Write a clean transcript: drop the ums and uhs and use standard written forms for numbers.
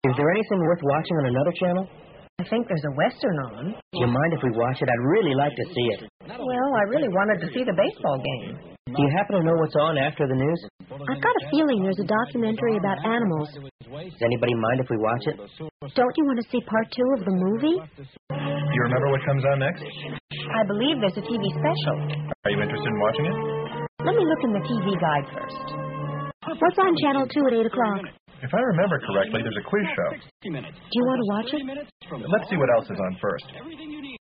Is there anything worth watching on another channel? I think there's a Western on. Do you mind if we watch it? I'd really like to see it. Well, I really wanted to see the baseball game. Do you happen to know what's on after the news? I've got a feeling there's a documentary about animals. Does anybody mind if we watch it? Don't you want to see part 2 of the movie? Do you remember what comes on next? I believe there's a TV special. Are you interested in watching it? Let me look in the TV guide first. What's on Channel 2 at 8 o'clock? If I remember correctly, there's a quiz show. Do you want to watch it? Let's see what else is on first.